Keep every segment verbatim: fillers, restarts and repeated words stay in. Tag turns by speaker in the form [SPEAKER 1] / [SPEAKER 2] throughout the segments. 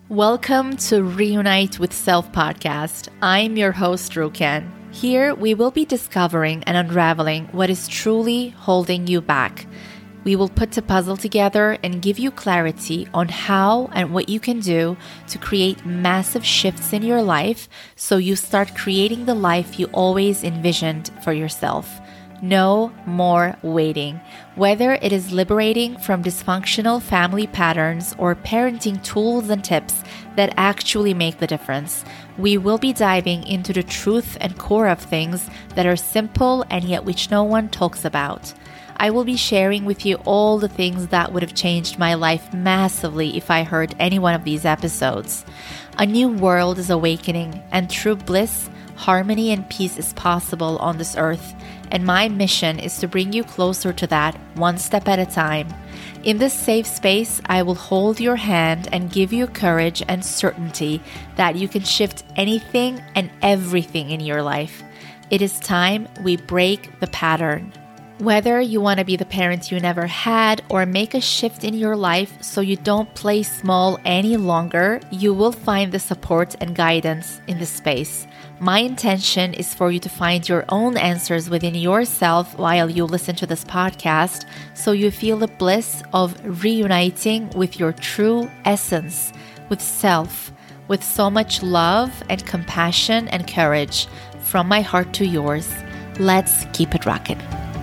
[SPEAKER 1] Welcome to Reunite with Self podcast. I'm your host, Rukan. Here, we will be discovering and unraveling what is truly holding you back. We will put the puzzle together and give you clarity on how and what you can do to create massive shifts in your life so you start creating the life you always envisioned for yourself. No more waiting. Whether it is liberating from dysfunctional family patterns or parenting tools and tips that actually make the difference, we will be diving into the truth and core of things that are simple and yet which no one talks about. I will be sharing with you all the things that would have changed my life massively if I heard any one of these episodes. A new world is awakening, and true bliss, harmony, and peace is possible on this earth. And my mission is to bring you closer to that one step at a time. In this safe space, I will hold your hand and give you courage and certainty that you can shift anything and everything in your life. It is time we break the pattern. Whether you want to be the parent you never had or make a shift in your life so you don't play small any longer, you will find the support and guidance in this space. My intention is for you to find your own answers within yourself while you listen to this podcast, so you feel the bliss of reuniting with your true essence, with self, with so much love and compassion and courage. From my heart to yours, let's keep it rocking.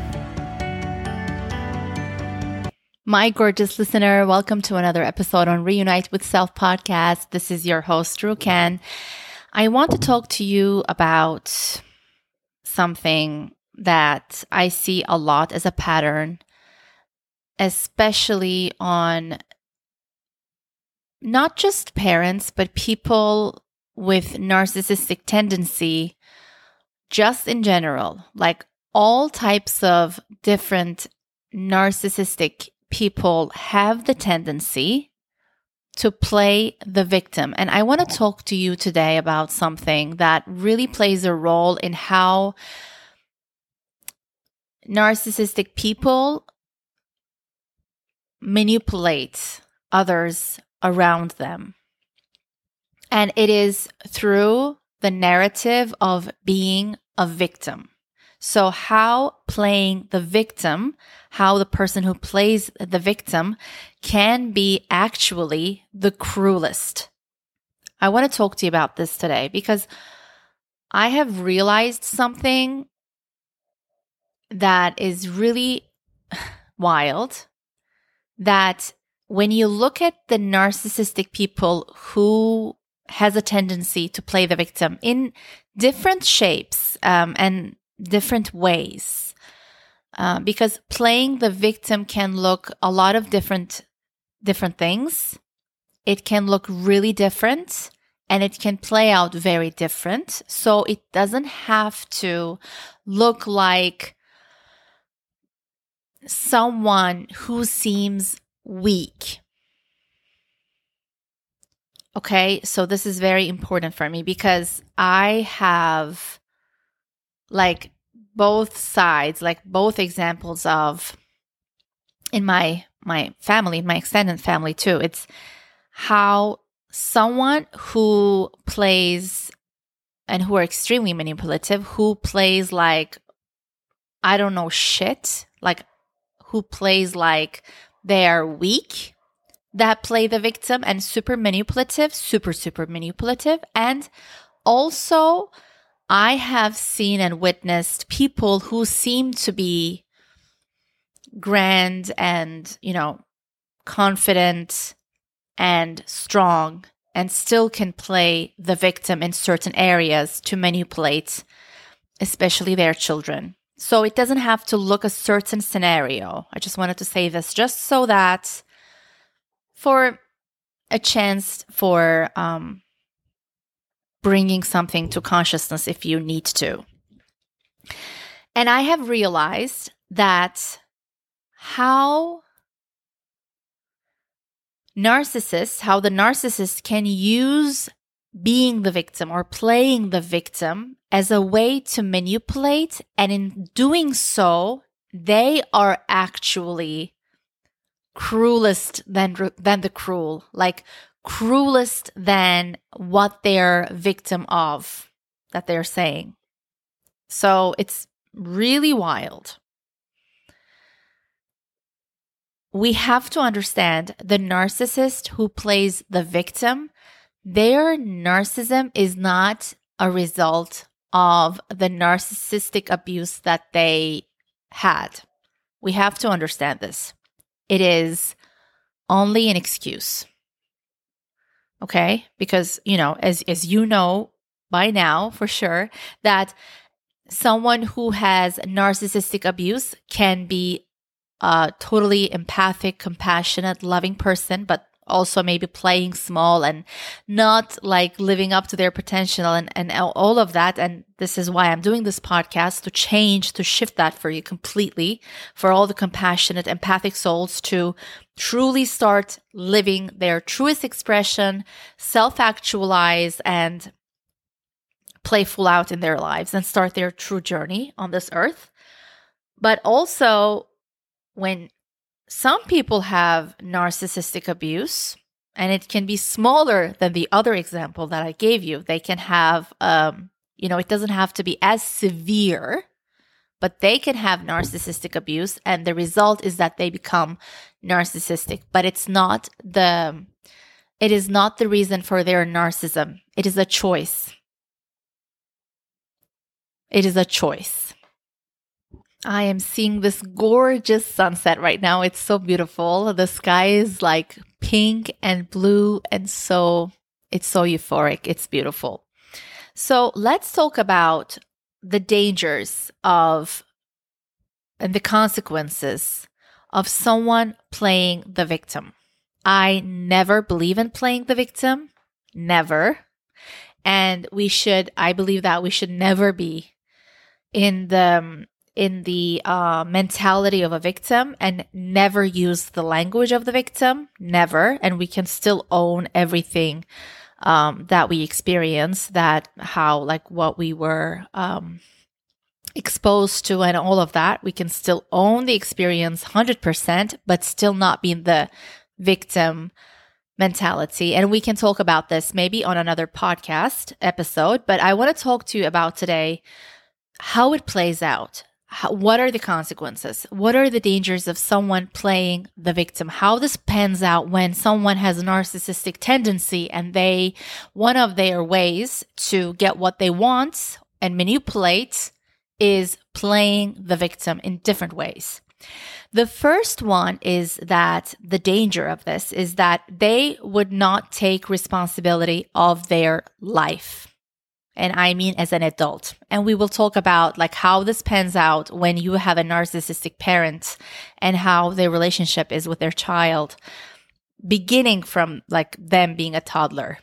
[SPEAKER 1] My gorgeous listener, welcome to another episode on Reunite with Self podcast. This is your host, Rukan. I want to talk to you about something that I see a lot as a pattern, especially on not just parents, but people with narcissistic tendency, just in general, like all types of different narcissistic people have the tendency to play the victim. And I want to talk to you today about something that really plays a role in how narcissistic people manipulate others around them. And it is through the narrative of being a victim. So how playing the victim, how the person who plays the victim can be actually the cruelest. I want to talk to you about this today because I have realized something that is really wild, that when you look at the narcissistic people who has a tendency to play the victim in different shapes um, and different ways, uh, because playing the victim can look a lot of different different things. It can look really different and it can play out very different. So it doesn't have to look like someone who seems weak. Okay, so this is very important for me because I have like both sides, like both examples of in my my family, my extended family too. It's how someone who plays and who are extremely manipulative, who plays like, I don't know, shit, like who plays like they are weak, that play the victim and super manipulative, super, super manipulative. And also I have seen and witnessed people who seem to be grand and, you know, confident and strong and still can play the victim in certain areas to manipulate, especially their children. So it doesn't have to look a certain scenario. I just wanted to say this just so that for a chance for um, bringing something to consciousness if you need to. And I have realized that how narcissists, how the narcissist can use being the victim or playing the victim as a way to manipulate. And in doing so, they are actually cruelest than, than the cruel, like cruelest than what they're victim of that they're saying. So it's really wild. We have to understand the narcissist who plays the victim, their narcissism is not a result of the narcissistic abuse that they had. We have to understand this. It is only an excuse. Okay? Because, you know, as, as you know by now for sure, that someone who has narcissistic abuse can be a totally empathic, compassionate, loving person, but also maybe playing small and not like living up to their potential and, and all of that. And this is why I'm doing this podcast, to change, to shift that for you completely, for all the compassionate, empathic souls to truly start living their truest expression, self-actualize, and play full out in their lives and start their true journey on this earth. But also, when some people have narcissistic abuse, and it can be smaller than the other example that I gave you. They can have, um, you know, it doesn't have to be as severe, but they can have narcissistic abuse, and the result is that they become narcissistic. But it's not the, it is not the reason for their narcissism. It is a choice. It is a choice. I am seeing this gorgeous sunset right now. It's so beautiful. The sky is like pink and blue, and so it's so euphoric. It's beautiful. So let's talk about the dangers of and the consequences of someone playing the victim. I never believe in playing the victim. Never. And we should, I believe that we should never be in the in the uh, mentality of a victim and never use the language of the victim, never. And we can still own everything um, that we experience, that how, like what we were um, exposed to and all of that. We can still own the experience one hundred percent, but still not be in the victim mentality. And we can talk about this maybe on another podcast episode, but I want to talk to you about today how it plays out. How, what are the consequences? What are the dangers of someone playing the victim? How this pans out when someone has a narcissistic tendency and they, one of their ways to get what they want and manipulate is playing the victim in different ways. The first one is that the danger of this is that they would not take responsibility of their life. And I mean as an adult. And we will talk about like how this pans out when you have a narcissistic parent and how their relationship is with their child, beginning from like them being a toddler.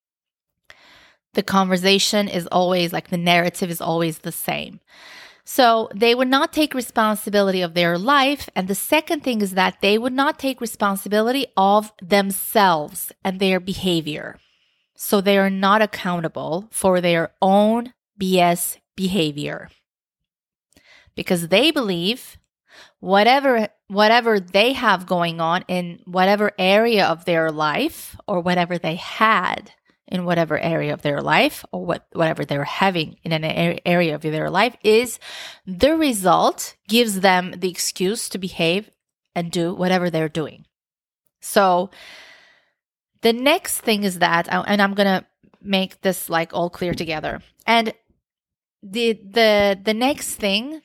[SPEAKER 1] The conversation is always like the narrative is always the same. So they would not take responsibility of their life. And the second thing is that they would not take responsibility of themselves and their behavior. So they are not accountable for their own B S behavior because they believe whatever whatever they have going on in whatever area of their life, or whatever they had in whatever area of their life, or what whatever they're having in an area of their life, is the result gives them the excuse to behave and do whatever they're doing. So the next thing is that, and I'm going to make this like all clear together. And the the the next thing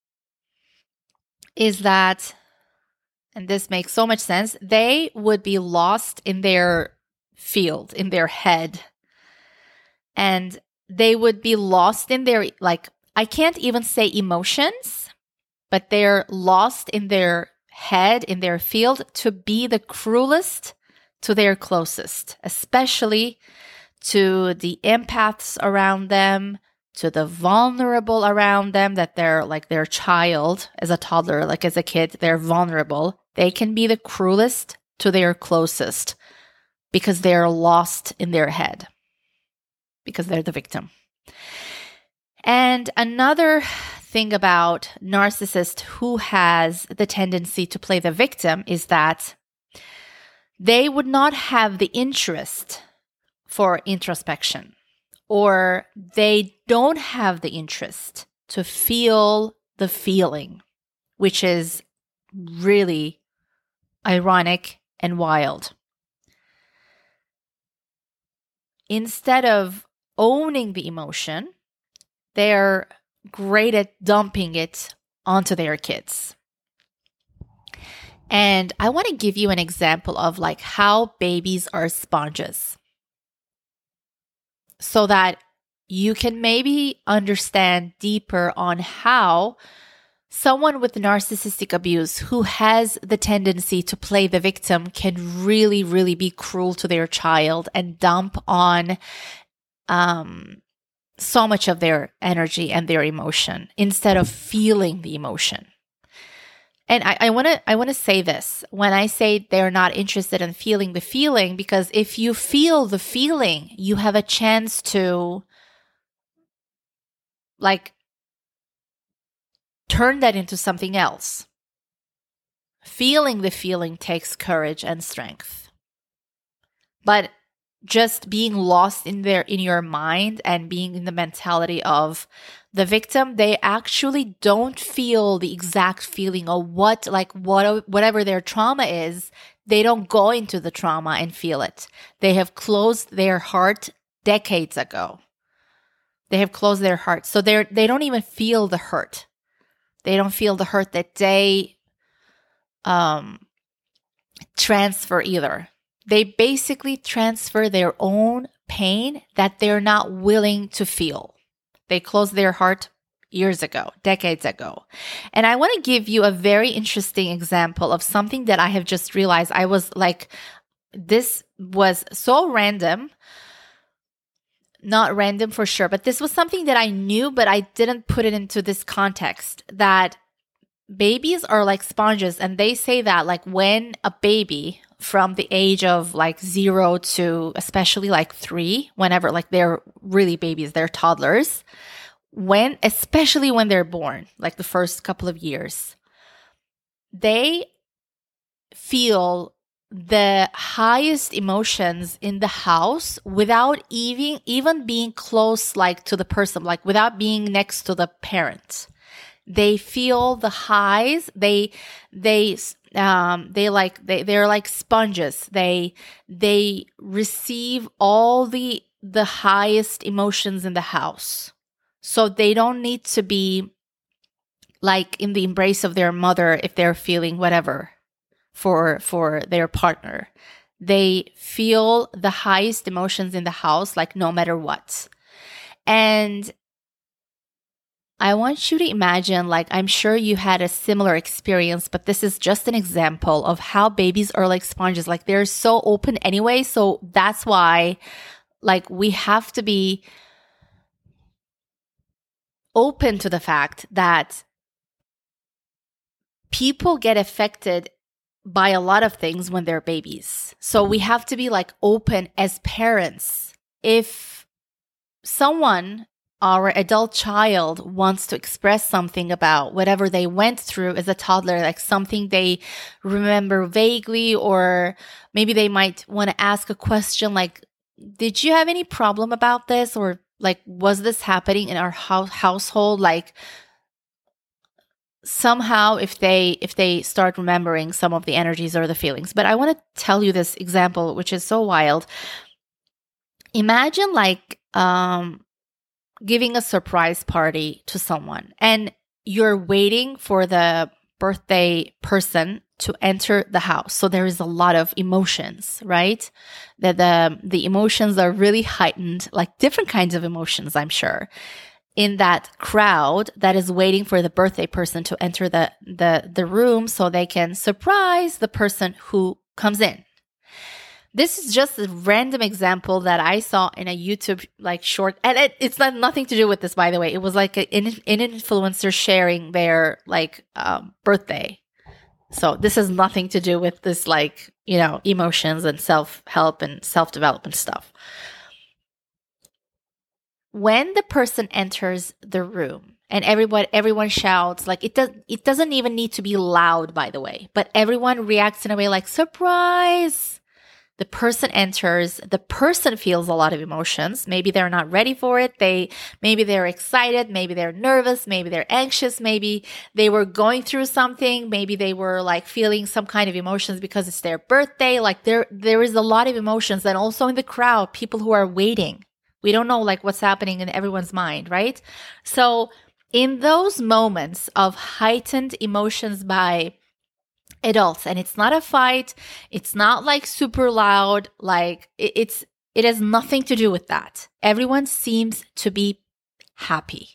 [SPEAKER 1] is that, and this makes so much sense, they would be lost in their field, in their head. And they would be lost in their, like, I can't even say emotions, but they're lost in their head, in their field, to be the cruelest to their closest, especially to the empaths around them, to the vulnerable around them, that they're like their child as a toddler, like as a kid, they're vulnerable. They can be the cruelest to their closest because they're lost in their head, because they're the victim. And another thing about narcissist who has the tendency to play the victim is that they would not have the interest for introspection, or they don't have the interest to feel the feeling, which is really ironic and wild. Instead of owning the emotion, they're great at dumping it onto their kids. And I want to give you an example of like how babies are sponges, so that you can maybe understand deeper on how someone with narcissistic abuse who has the tendency to play the victim can really, really be cruel to their child and dump on um, so much of their energy and their emotion instead of feeling the emotion. And I want to I want to say this when I say they're not interested in feeling the feeling, because if you feel the feeling, you have a chance to like turn that into something else. Feeling the feeling takes courage and strength. But just being lost in their in your mind and being in the mentality of the victim, they actually don't feel the exact feeling of what, like what, whatever their trauma is. They don't go into the trauma and feel it. They have closed their heart decades ago. They have closed their heart. So they're, they don't even feel the hurt. They don't feel the hurt that they um, transfer either. They basically transfer their own pain that they're not willing to feel. They closed their heart years ago, decades ago. And I want to give you a very interesting example of something that I have just realized. I was like, this was so random. Not random for sure, but this was something that I knew, but I didn't put it into this context, that babies are like sponges. And they say that like when a baby from the age of like zero to especially like three, whenever like they're really babies, they're toddlers, when, especially when they're born, like the first couple of years, they feel the highest emotions in the house without even even being close like to the person, like without being next to the parent. They feel the highs. They they um they like they they're like sponges. They they receive all the the highest emotions in the house. So they don't need to be like in the embrace of their mother if they're feeling whatever for for their partner. They feel the highest emotions in the house, like no matter what. And I want you to imagine, like, I'm sure you had a similar experience, but this is just an example of how babies are like sponges. Like they're so open anyway. So that's why, like, we have to be open to the fact that people get affected by a lot of things when they're babies. So we have to be like open as parents. If someone, our adult child, wants to express something about whatever they went through as a toddler, like something they remember vaguely, or maybe they might want to ask a question like, did you have any problem about this? Or like, was this happening in our house household? Like, somehow if they if they start remembering some of the energies or the feelings. But I want to tell you this example, which is so wild. Imagine like um giving a surprise party to someone, and you're waiting for the birthday person to enter the house. So there is a lot of emotions, right? That the the emotions are really heightened, like different kinds of emotions, I'm sure, in that crowd that is waiting for the birthday person to enter the, the, the room so they can surprise the person who comes in. This is just a random example that I saw in a YouTube like short, and it, it's not nothing to do with this, by the way. It was like a, an, an influencer sharing their like um, birthday. So this has nothing to do with this, like, you know, emotions and self-help and self-development stuff. When the person enters the room and everyone everyone shouts, like it does it doesn't even need to be loud, by the way, but everyone reacts in a way like surprise. The person enters, the person feels a lot of emotions. Maybe they're not ready for it. They, maybe they're excited. Maybe they're nervous. Maybe they're anxious. Maybe they were going through something. Maybe they were like feeling some kind of emotions because it's their birthday. Like there, there is a lot of emotions. And also in the crowd, people who are waiting. We don't know like what's happening in everyone's mind, right? So in those moments of heightened emotions by adults, and it's not a fight, it's not like super loud, like it, it's it has nothing to do with that. Everyone seems to be happy.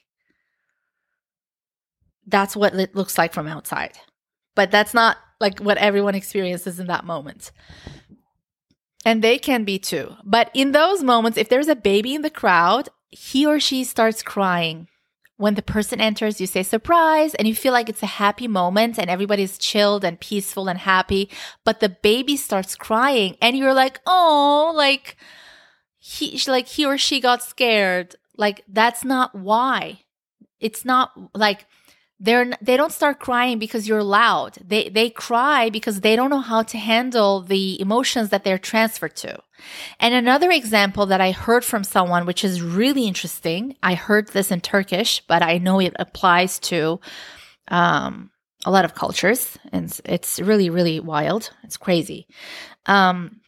[SPEAKER 1] That's what it looks like from outside. But that's not like what everyone experiences in that moment. And they can be too. But in those moments, if there's a baby in the crowd, he or she starts crying. When the person enters, you say surprise, and you feel like it's a happy moment and everybody's chilled and peaceful and happy. But the baby starts crying and you're like, oh, like he, like he or she got scared. Like that's not why. It's not like they're, they don't start crying because you're loud. They, they cry because they don't know how to handle the emotions that they're transferred to. And another example that I heard from someone, which is really interesting, I heard this in Turkish, but I know it applies to um, a lot of cultures, and it's, it's really, really wild. It's crazy. Um,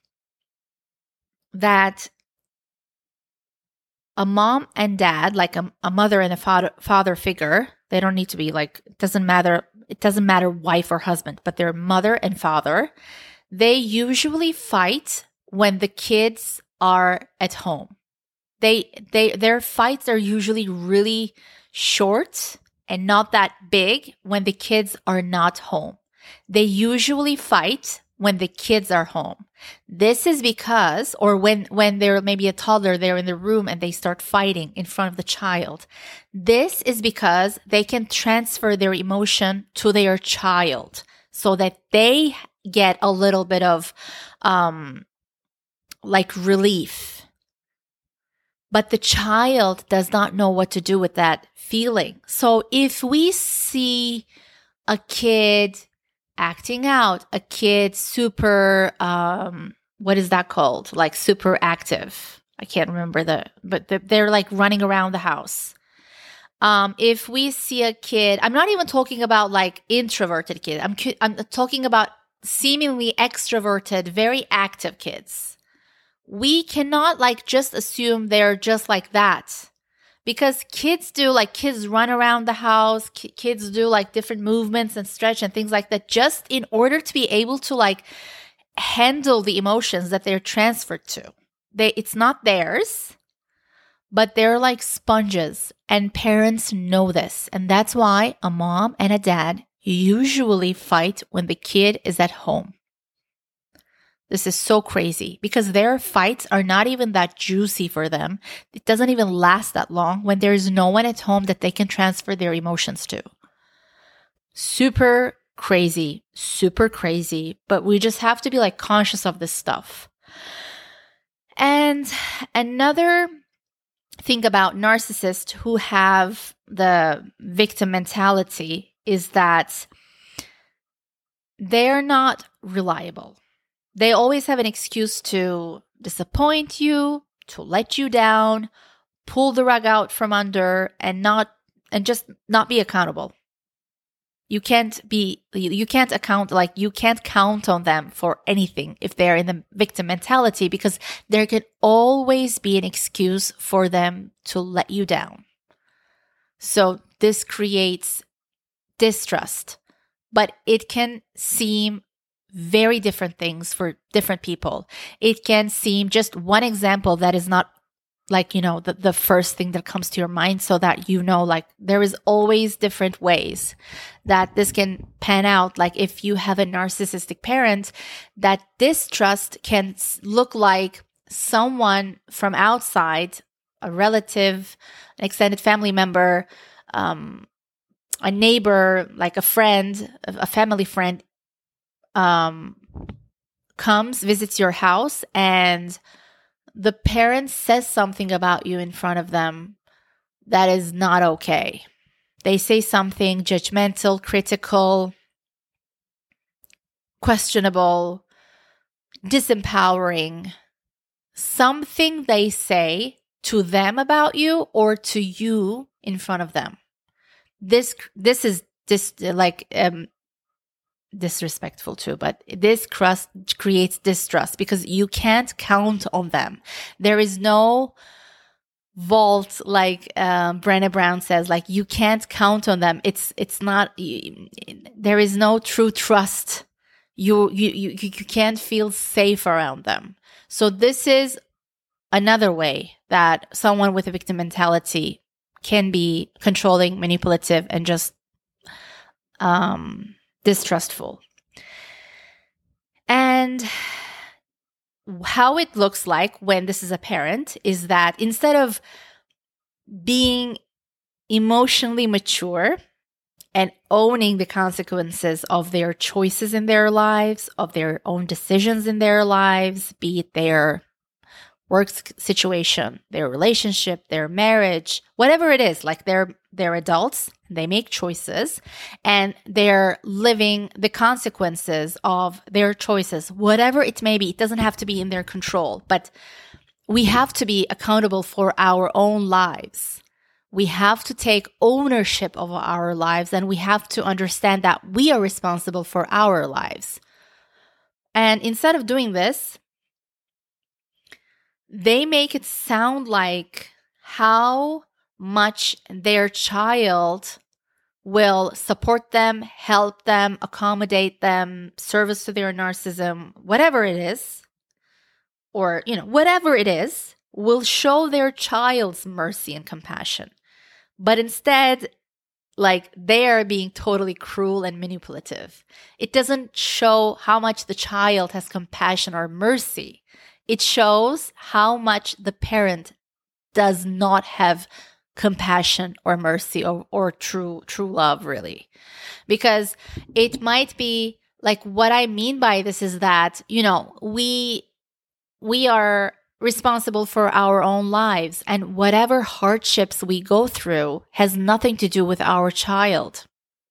[SPEAKER 1] that a mom and dad, like a, a mother and a father, father figure, they don't need to be like, it doesn't matter, it doesn't matter wife or husband, but their mother and father, they usually fight when the kids are at home. They they their fights are usually really short and not that big when the kids are not home. They usually fight when the kids are home. This is because, or when, when they're maybe a toddler, they're in the room and they start fighting in front of the child. This is because they can transfer their emotion to their child so that they get a little bit of um, like relief. But the child does not know what to do with that feeling. So if we see a kid acting out, a kid super, um, what is that called? Like super active. I can't remember the, but they're like running around the house. Um, if we see a kid, I'm not even talking about like introverted kid. I'm, I'm talking about seemingly extroverted, very active kids. We cannot like just assume they're just like that, because kids do like kids run around the house, ki- kids do like different movements and stretch and things like that, just in order to be able to like handle the emotions that they're transferred to. They, it's not theirs, but they're like sponges, and parents know this. And that's why a mom and a dad usually fight when the kid is at home. This is so crazy because their fights are not even that juicy for them. It doesn't even last that long when there's no one at home that they can transfer their emotions to. Super crazy, super crazy, but we just have to be like conscious of this stuff. And another thing about narcissists who have the victim mentality is that they're not reliable. They always have an excuse to disappoint you, to let you down, pull the rug out from under, and not and just not be accountable. You can't be you can't account like you can't count on them for anything if they're in the victim mentality, because there can always be an excuse for them to let you down. So this creates distrust, but it can seem very different things for different people. It can seem just one example that is not like, you know, the, the first thing that comes to your mind, so that you know, like there is always different ways that this can pan out. Like if you have a narcissistic parent, that distrust can look like someone from outside, a relative, an extended family member, um, a neighbor, like a friend, a family friend, um, comes, visits your house, and the parent says something about you in front of them that is not okay. They say something judgmental, critical, questionable, disempowering something they say to them about you or to you in front of them. This this is this like um, disrespectful too, but this crust creates distrust because you can't count on them. There is no vault, like um, Brené Brown says, like you can't count on them. It's it's not. There is no true trust. You you you you can't feel safe around them. So this is another way that someone with a victim mentality can be controlling, manipulative, and just um, distrustful. And how it looks like when this is apparent is that instead of being emotionally mature and owning the consequences of their choices in their lives, of their own decisions in their lives, be it their work situation, their relationship, their marriage, whatever it is, like they're they're adults, they make choices, and they're living the consequences of their choices, whatever it may be. It doesn't have to be in their control, but we have to be accountable for our own lives. We have to take ownership of our lives, and we have to understand that we are responsible for our lives. And instead of doing this, they make it sound like how much their child will support them, help them, accommodate them, service to their narcissism, whatever it is, or, you know, whatever it is, will show their child's mercy and compassion. But instead, like, they are being totally cruel and manipulative. It doesn't show how much the child has compassion or mercy. It shows how much the parent does not have compassion or mercy or, or true true love, really. Because it might be like, what I mean by this is that, you know, we we are responsible for our own lives, and whatever hardships we go through has nothing to do with our child.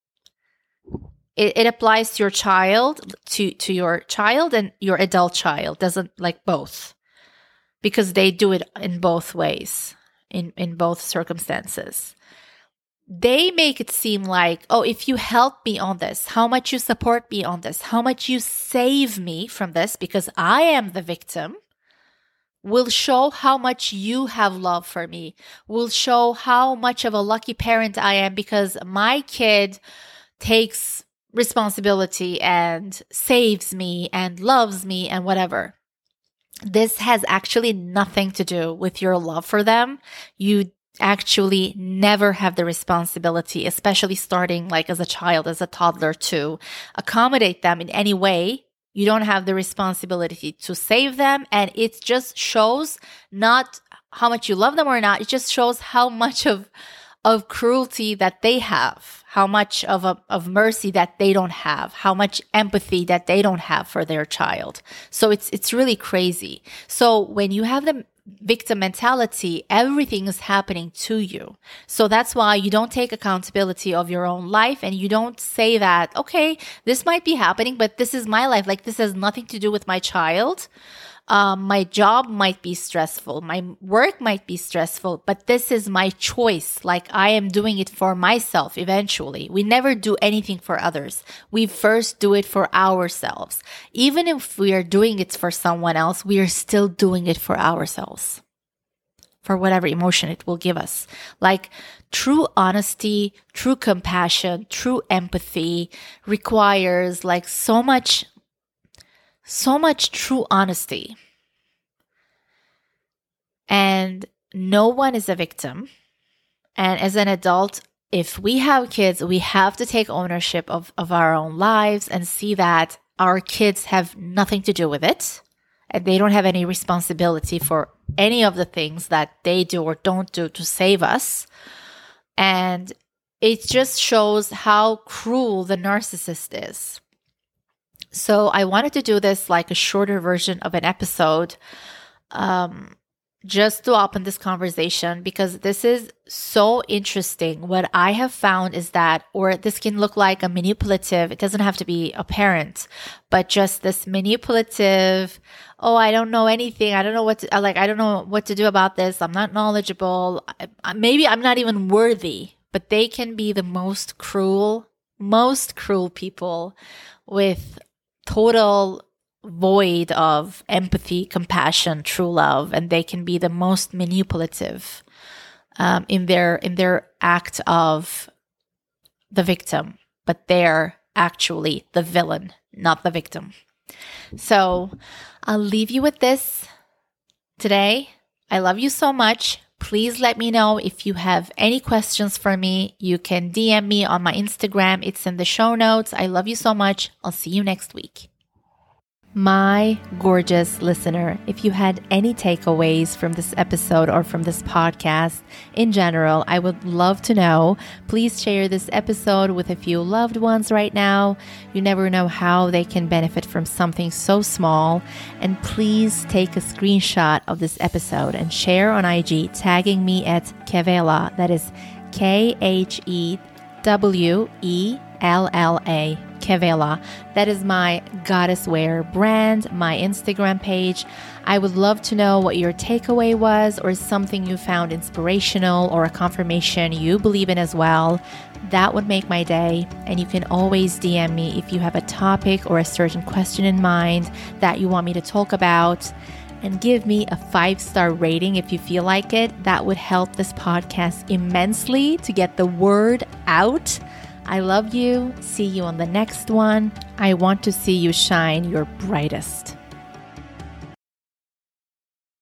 [SPEAKER 1] It, it applies to your child, to, to your child and your adult child, doesn't, like, both, because they do it in both ways, in, in both circumstances. They make it seem like, oh, if you help me on this, how much you support me on this, how much you save me from this, because I am the victim, will show how much you have love for me, will show how much of a lucky parent I am because my kid takes responsibility and saves me and loves me and whatever. This has actually nothing to do with your love for them. You actually never have the responsibility, especially starting like as a child, as a toddler, to accommodate them in any way. You don't have the responsibility to save them. And it just shows not how much you love them or not. It just shows how much of of cruelty that they have, how much of a, of mercy that they don't have, how much empathy that they don't have for their child. So it's it's really crazy. So when you have the victim mentality, everything is happening to you. So that's why you don't take accountability of your own life, and you don't say that, okay, this might be happening, but this is my life. Like, this has nothing to do with my child. Um, my job might be stressful. My work might be stressful, but this is my choice. Like, I am doing it for myself eventually. We never do anything for others. We first do it for ourselves. Even if we are doing it for someone else, we are still doing it for ourselves, for whatever emotion it will give us. Like, true honesty, true compassion, true empathy requires like so much So much true honesty. And no one is a victim. And as an adult, if we have kids, we have to take ownership of, of our own lives and see that our kids have nothing to do with it. And they don't have any responsibility for any of the things that they do or don't do to save us. And it just shows how cruel the narcissist is. So I wanted to do this like a shorter version of an episode um, just to open this conversation because this is so interesting. What I have found is that, or this can look like a manipulative, it doesn't have to be a parent, but just this manipulative, oh, I don't know anything. I don't know what to, like, I don't know what to do about this. I'm not knowledgeable. Maybe I'm not even worthy, but they can be the most cruel, most cruel people with total void of empathy, compassion, true love, and they can be the most manipulative um, in their in their act of the victim, but they're actually the villain, not the victim. So I'll leave you with this today. I love you so much. Please let me know if you have any questions for me. You can D M me on my Instagram. It's in the show notes. I love you so much. I'll see you next week. My gorgeous listener, if you had any takeaways from this episode or from this podcast in general, I would love to know. Please share this episode with a few loved ones right now. You never know how they can benefit from something so small. And please take a screenshot of this episode and share on I G, tagging me at Khewella. That is K H E W E L L A. Khewella. That is my Goddess Wear brand, my Instagram page. I would love to know what your takeaway was or something you found inspirational or a confirmation you believe in as well. That would make my day. And you can always D M me if you have a topic or a certain question in mind that you want me to talk about. And give me a five-star rating if you feel like it. That would help this podcast immensely to get the word out. I love you. See you on the next one. I want to see you shine your brightest.